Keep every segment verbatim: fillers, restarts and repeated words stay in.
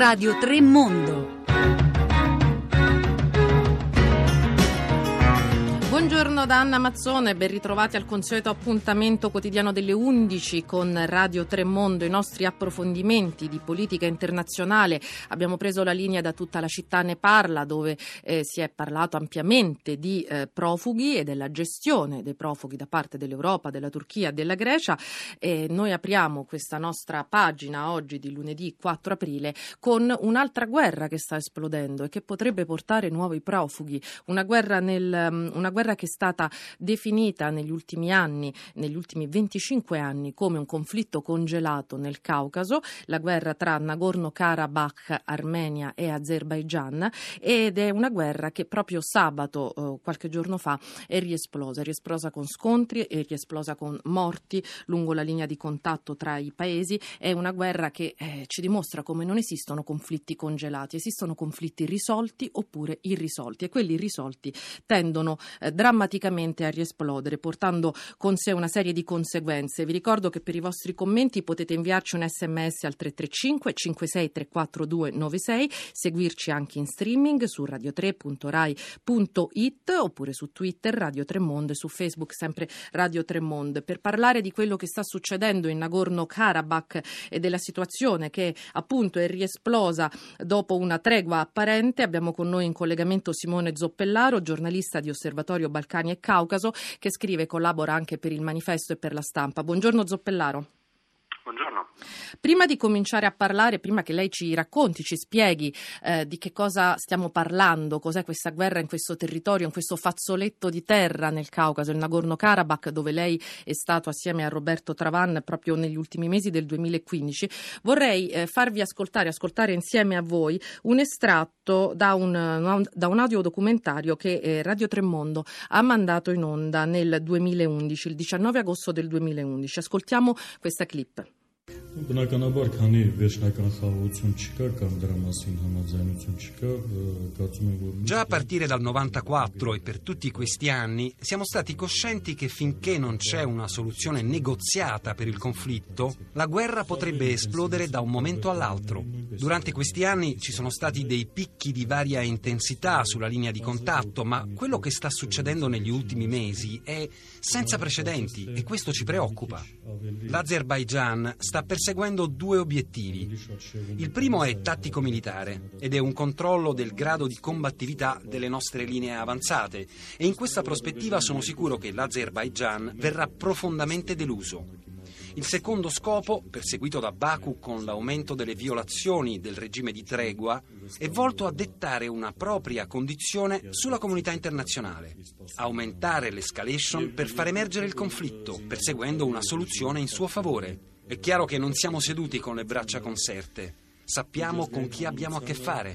Radio tre Mondo. Buongiorno da Anna Mazzone, ben ritrovati al consueto appuntamento quotidiano delle undici con Radio tre Mondo, i nostri approfondimenti di politica internazionale. Abbiamo preso la linea da Tutta la città ne parla, dove eh, si è parlato ampiamente di eh, profughi e della gestione dei profughi da parte dell'Europa, della Turchia e della Grecia. E noi apriamo questa nostra pagina oggi di lunedì quattro aprile con un'altra guerra che sta esplodendo e che potrebbe portare nuovi profughi, una guerra nel una guerra che è stata definita negli ultimi anni, negli ultimi venticinque anni, come un conflitto congelato nel Caucaso, la guerra tra Nagorno-Karabakh, Armenia e Azerbaigian, ed è una guerra che proprio sabato, eh, qualche giorno fa, è riesplosa, è riesplosa con scontri, è riesplosa con morti lungo la linea di contatto tra i paesi. È una guerra che eh, ci dimostra come non esistono conflitti congelati, esistono conflitti risolti oppure irrisolti, e quelli irrisolti tendono eh, drammaticamente a riesplodere, portando con sé una serie di conseguenze. Vi ricordo che per i vostri commenti potete inviarci un sms al tre tre cinque cinque sei tre quattro due nove sei, seguirci anche in streaming su radio tre punto rai punto it oppure su Twitter Radio tre Mondo e su Facebook sempre Radio tre Mondo. Per parlare di quello che sta succedendo in Nagorno-Karabakh e della situazione che appunto è riesplosa dopo una tregua apparente, abbiamo con noi in collegamento Simone Zoppellaro, giornalista di Osservatorio Balcani e Caucaso, che scrive e collabora anche per il Manifesto e per la Stampa. Buongiorno Zoppellaro. Buongiorno. Prima di cominciare a parlare, prima che lei ci racconti, ci spieghi eh, di che cosa stiamo parlando, cos'è questa guerra in questo territorio, in questo fazzoletto di terra nel Caucaso, il Nagorno-Karabakh, dove lei è stato assieme a Roberto Travan proprio negli ultimi mesi del duemilaquindici, vorrei eh, farvi ascoltare, ascoltare insieme a voi un estratto da un, da un audiodocumentario che eh, Radio tre Mondo ha mandato in onda nel duemilaundici, il diciannove agosto del duemilaundici. Ascoltiamo questa clip. Բնականաբար, քանի վերջնական խաղաղություն չկա կամ դրա մասին համաձայնություն չկա, կարծում եմ որ Già a partire dal novantaquattro e per tutti questi anni siamo stati coscienti che finché non c'è una soluzione negoziata per il conflitto, la guerra potrebbe esplodere da un momento all'altro. Durante questi anni ci sono stati dei picchi di varia intensità sulla linea di contatto, ma quello che sta succedendo negli ultimi mesi è senza precedenti e questo ci preoccupa. L'Azerbaigian sta perseguendo due obiettivi. Il primo è tattico-militare ed è un controllo del grado di combattività delle nostre linee avanzate, e in questa prospettiva sono sicuro che l'Azerbaigian verrà profondamente deluso. Il secondo scopo, perseguito da Baku con l'aumento delle violazioni del regime di tregua, è volto a dettare una propria condizione sulla comunità internazionale, aumentare l'escalation per far emergere il conflitto, perseguendo una soluzione in suo favore. È chiaro che non siamo seduti con le braccia conserte. Sappiamo con chi abbiamo a che fare.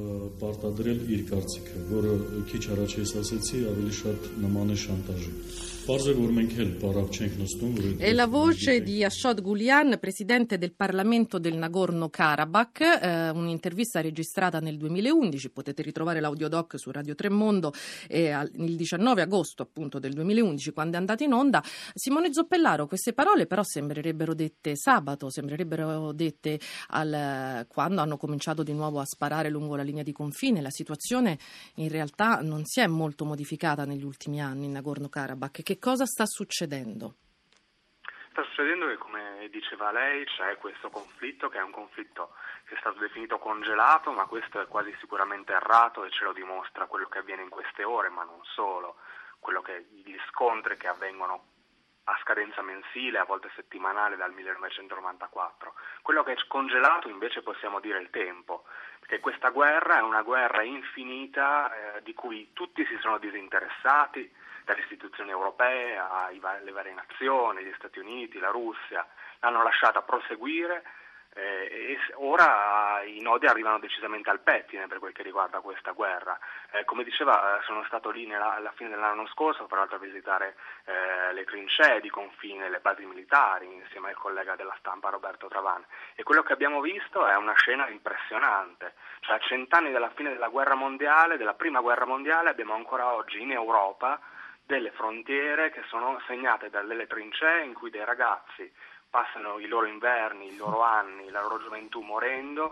È la voce di Ashot Ghoulian, presidente del Parlamento del Nagorno-Karabakh, eh, un'intervista registrata nel duemilaundici, potete ritrovare l'audiodoc su Radio tre Mondo eh, il diciannove agosto appunto del duemilaundici, quando è andata in onda. Simone Zoppellaro, queste parole però sembrerebbero dette sabato, sembrerebbero dette al, quando hanno cominciato di nuovo a sparare lungo la linea di confine. La situazione in realtà non si è molto modificata negli ultimi anni in Nagorno-Karabakh. Che cosa sta succedendo? Sta succedendo che, come diceva lei, c'è questo conflitto che è un conflitto che è stato definito congelato, ma questo è quasi sicuramente errato e ce lo dimostra quello che avviene in queste ore, ma non solo, quello che gli scontri che avvengono a scadenza mensile, a volte settimanale dal millenovecentonovantaquattro. Quello che è congelato invece possiamo dire il tempo, perché questa guerra è una guerra infinita eh, di cui tutti si sono disinteressati, dalle istituzioni europee alle varie nazioni, gli Stati Uniti, la Russia, l'hanno lasciata proseguire eh, e ora i nodi arrivano decisamente al pettine per quel che riguarda questa guerra. Eh, come diceva, eh, sono stato lì nella, alla fine dell'anno scorso, tra l'altro a visitare eh, le trincee di confine, le basi militari, insieme al collega della Stampa Roberto Travan, e quello che abbiamo visto è una scena impressionante. Cioè, a cent'anni dalla fine della guerra mondiale, della prima guerra mondiale, abbiamo ancora oggi in Europa delle frontiere che sono segnate da delle trincee in cui dei ragazzi passano i loro inverni, i loro anni, la loro gioventù morendo,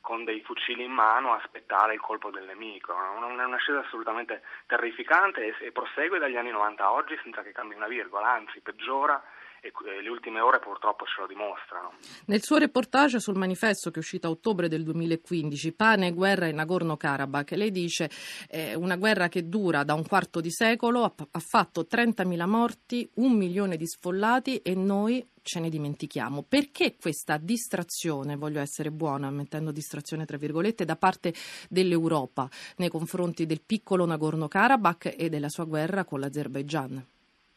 con dei fucili in mano a aspettare il colpo del nemico. È una, una scena assolutamente terrificante e, e prosegue dagli anni novanta a oggi senza che cambi una virgola, anzi peggiora, e le ultime ore purtroppo ce lo dimostrano. Nel suo reportage sul Manifesto, che è uscito a ottobre del duemilaquindici, Pane e guerra in Nagorno-Karabakh, lei dice eh, una guerra che dura da un quarto di secolo, ha, ha fatto trentamila morti, un milione di sfollati e noi ce ne dimentichiamo. Perché questa distrazione, voglio essere buona, mettendo distrazione tra virgolette, da parte dell'Europa nei confronti del piccolo Nagorno-Karabakh e della sua guerra con l'Azerbaigian?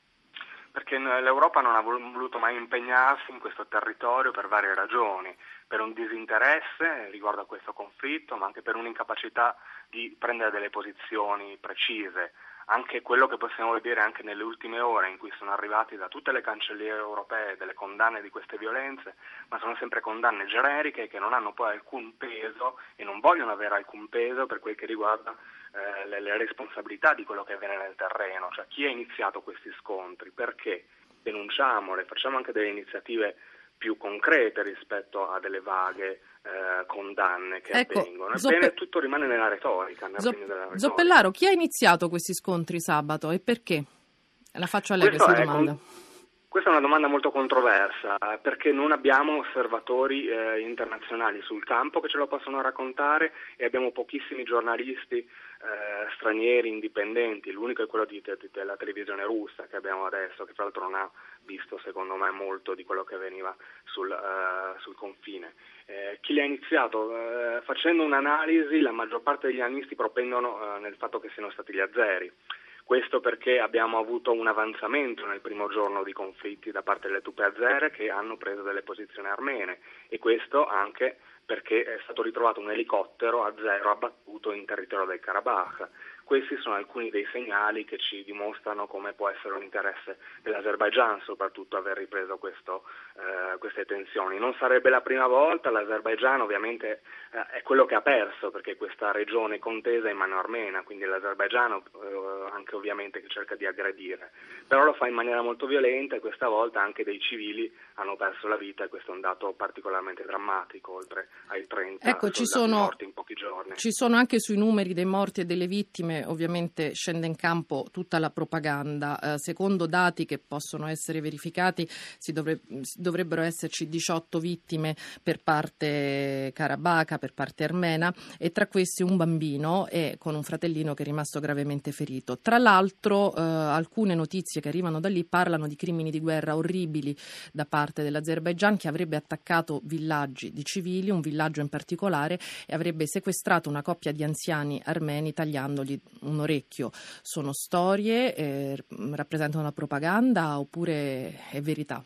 Perché l'Europa non ha voluto mai impegnarsi in questo territorio per varie ragioni, per un disinteresse riguardo a questo conflitto, ma anche per un'incapacità di prendere delle posizioni precise. Anche quello che possiamo vedere anche nelle ultime ore in cui sono arrivati da tutte le cancelliere europee delle condanne di queste violenze, ma sono sempre condanne generiche che non hanno poi alcun peso e non vogliono avere alcun peso per quel che riguarda eh, le, le responsabilità di quello che avviene nel terreno, cioè chi ha iniziato questi scontri, perché denunciamole, facciamo anche delle iniziative più concrete rispetto a delle vaghe eh, condanne che ecco, avvengono. Ebbene, Zoppe... tutto rimane nella retorica. Nella Zop... della retorica. Zoppellaro, chi ha iniziato questi scontri sabato e perché? La faccio a lei questa domanda. Con... Questa è una domanda molto controversa, perché non abbiamo osservatori eh, internazionali sul campo che ce lo possono raccontare e abbiamo pochissimi giornalisti eh, stranieri indipendenti. L'unico è quello di, di, della televisione russa che abbiamo adesso, che tra l'altro non ha visto secondo me molto di quello che avveniva sul, uh, sul confine. Eh, chi li ha iniziato? Eh, facendo un'analisi, la maggior parte degli analisti propendono eh, nel fatto che siano stati gli azeri. Questo perché abbiamo avuto un avanzamento nel primo giorno di conflitti da parte delle truppe azere che hanno preso delle posizioni armene, e questo anche perché è stato ritrovato un elicottero azero abbattuto in territorio del Karabakh. Questi sono alcuni dei segnali che ci dimostrano come può essere un interesse dell'Azerbaigian, soprattutto aver ripreso questo, eh, queste tensioni. Non sarebbe la prima volta, l'Azerbaigian ovviamente eh, è quello che ha perso, perché questa regione contesa è in mano armena, quindi l'Azerbaigian eh, anche ovviamente che cerca di aggredire, però lo fa in maniera molto violenta e questa volta anche dei civili hanno perso la vita, e questo è un dato particolarmente drammatico, oltre ai trenta ecco, ci sono, morti in pochi giorni. Ci sono anche sui numeri dei morti e delle vittime, ovviamente scende in campo tutta la propaganda. Eh, secondo dati che possono essere verificati si dovre- dovrebbero esserci diciotto vittime per parte karabaka, per parte armena, e tra questi un bambino e con un fratellino che è rimasto gravemente ferito. Tra l'altro eh, alcune notizie che arrivano da lì parlano di crimini di guerra orribili da parte dell'Azerbaigian, che avrebbe attaccato villaggi di civili, un villaggio in particolare, e avrebbe sequestrato una coppia di anziani armeni tagliandogli un orecchio. Sono storie, eh, rappresentano la propaganda oppure è verità?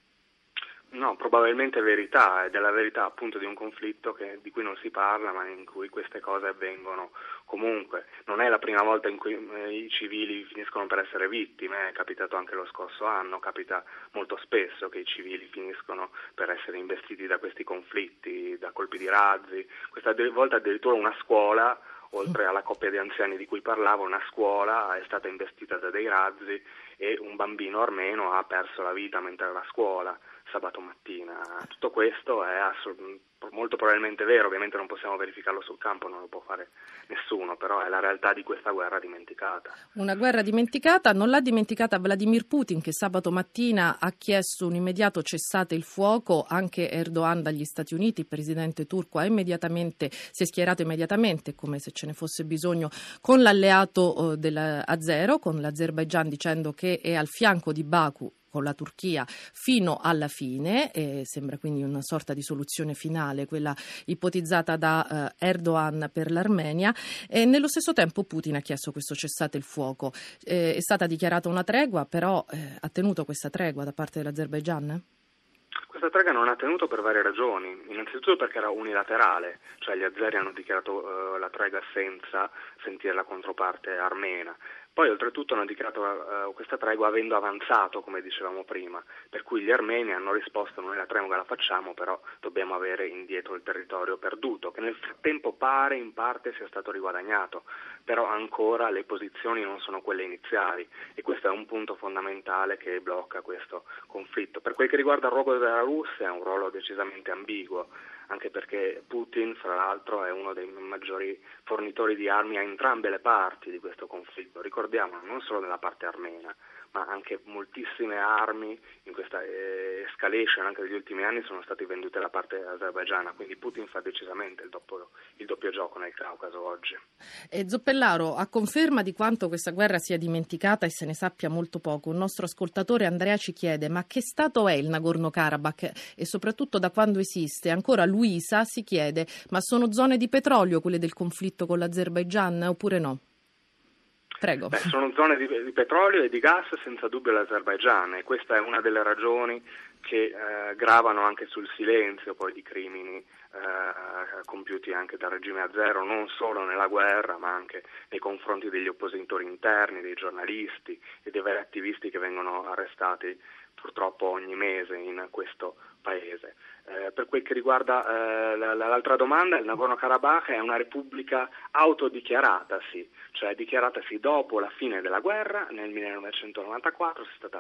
No, probabilmente è verità, ed è la verità appunto di un conflitto che, di cui non si parla, ma in cui queste cose avvengono comunque. Non è la prima volta in cui eh, i civili finiscono per essere vittime, è capitato anche lo scorso anno, capita molto spesso che i civili finiscono per essere investiti da questi conflitti, da colpi di razzi. Questa volta addirittura una scuola, oltre alla coppia di anziani di cui parlavo, una scuola è stata investita da dei razzi e un bambino armeno ha perso la vita mentre era a scuola sabato mattina. Tutto questo è assolut- molto probabilmente vero, ovviamente non possiamo verificarlo sul campo, non lo può fare nessuno, però è la realtà di questa guerra dimenticata. Una guerra dimenticata, non l'ha dimenticata Vladimir Putin, che sabato mattina ha chiesto un immediato cessate il fuoco. Anche Erdogan dagli Stati Uniti, il presidente turco, ha immediatamente si è schierato immediatamente, come se ce ne fosse bisogno, con l'alleato eh, dell'Azero, con l'Azerbaigian, dicendo che è al fianco di Baku con la Turchia fino alla fine, e sembra quindi una sorta di soluzione finale, quella ipotizzata da eh, Erdogan per l'Armenia. E nello stesso tempo Putin ha chiesto questo cessate il fuoco. Eh, è stata dichiarata una tregua, però eh, ha tenuto questa tregua da parte dell'Azerbaigian? Questa tregua non ha tenuto per varie ragioni. Innanzitutto perché era unilaterale, cioè gli azeri hanno dichiarato uh, la tregua senza sentire la controparte armena. Poi oltretutto hanno dichiarato uh, questa tregua avendo avanzato, come dicevamo prima, per cui gli armeni hanno risposto: noi la tregua la facciamo, però dobbiamo avere indietro il territorio perduto, che nel frattempo pare in parte sia stato riguadagnato, però ancora le posizioni non sono quelle iniziali, e questo è un punto fondamentale che blocca questo conflitto. Per quel che riguarda il ruolo della Russia, è un ruolo decisamente ambiguo, anche perché Putin, fra l'altro, è uno dei maggiori fornitori di armi a entrambe le parti di questo conflitto. Ricordiamo, non solo nella parte armena, ma anche moltissime armi in questa eh, escalation anche degli ultimi anni sono state vendute da parte azerbaigiana, quindi Putin fa decisamente il doppio, il doppio gioco nel Caucaso oggi. E Zoppellaro, a conferma di quanto questa guerra sia dimenticata e se ne sappia molto poco, un nostro ascoltatore Andrea ci chiede: ma che stato è il Nagorno-Karabakh e soprattutto da quando esiste? Ancora Luisa si chiede: ma sono zone di petrolio quelle del conflitto con l'Azerbaigian oppure no? Prego. Beh, sono zone di, di petrolio e di gas senza dubbio l'Azerbaigian, e questa è una delle ragioni che eh, gravano anche sul silenzio poi di crimini eh, compiuti anche dal regime azero, non solo nella guerra ma anche nei confronti degli oppositori interni, dei giornalisti e dei veri attivisti che vengono arrestati purtroppo ogni mese in questo paese. Eh, per quel che riguarda eh, l'altra domanda, il Nagorno-Karabakh è una repubblica autodichiaratasi, cioè dichiaratasi dopo la fine della guerra nel millenovecentonovantaquattro, è stata,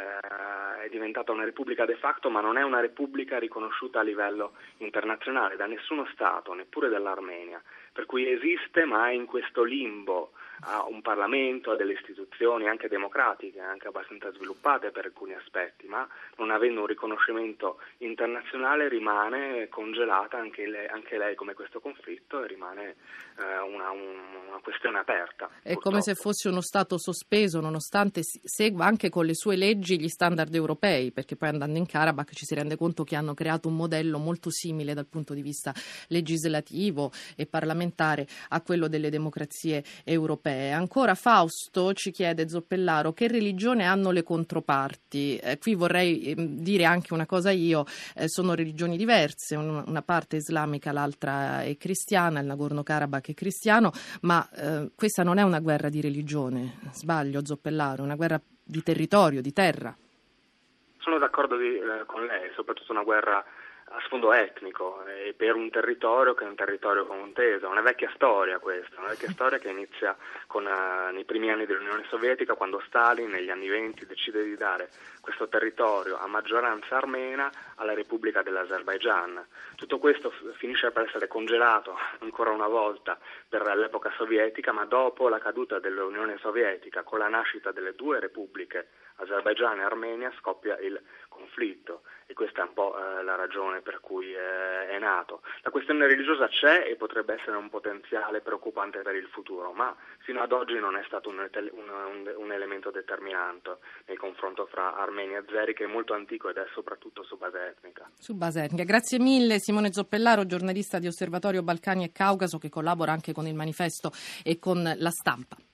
eh, è diventata una repubblica de facto, ma non è una repubblica riconosciuta a livello internazionale da nessuno Stato, neppure dall'Armenia, per cui esiste ma è in questo limbo, ha un Parlamento, ha delle istituzioni anche democratiche, anche abbastanza sviluppate per alcuni aspetti, ma non avendo un riconoscimento internazionale rimane congelata anche lei, anche lei come questo conflitto, e rimane eh, una, una questione aperta. È purtroppo. Come se fosse uno Stato sospeso, nonostante segua anche con le sue leggi gli standard europei, perché poi andando in Karabakh ci si rende conto che hanno creato un modello molto simile dal punto di vista legislativo e parlamentare a quello delle democrazie europee. Ancora Fausto ci chiede, Zoppellaro, che religione hanno le controparti? Eh, qui vorrei eh, dire anche una cosa io, eh, sono religioni diverse, un, una parte islamica, l'altra è cristiana, il Nagorno-Karabakh è cristiano, ma eh, questa non è una guerra di religione, sbaglio Zoppellaro, è una guerra di territorio, di terra. Sono d'accordo di, eh, con lei, soprattutto una guerra a sfondo etnico e per un territorio che è un territorio conteso, una vecchia storia questa, una vecchia storia che inizia con, uh, nei primi anni dell'Unione Sovietica, quando Stalin negli anni venti decide di dare questo territorio a maggioranza armena alla Repubblica dell'Azerbaigian. Tutto questo f- finisce per essere congelato ancora una volta per l'epoca sovietica, ma dopo la caduta dell'Unione Sovietica, con la nascita delle due repubbliche, Azerbaigian e Armenia, scoppia il conflitto, e questa è un po' eh, la ragione per cui eh, è nato. La questione religiosa c'è e potrebbe essere un potenziale preoccupante per il futuro, ma fino ad oggi non è stato un, un, un, un elemento determinante nel confronto fra armeni e azeri, che è molto antico ed è soprattutto su base etnica. Su base etnica. Grazie mille Simone Zoppellaro, giornalista di Osservatorio Balcani e Caucaso, che collabora anche con il Manifesto e con La Stampa.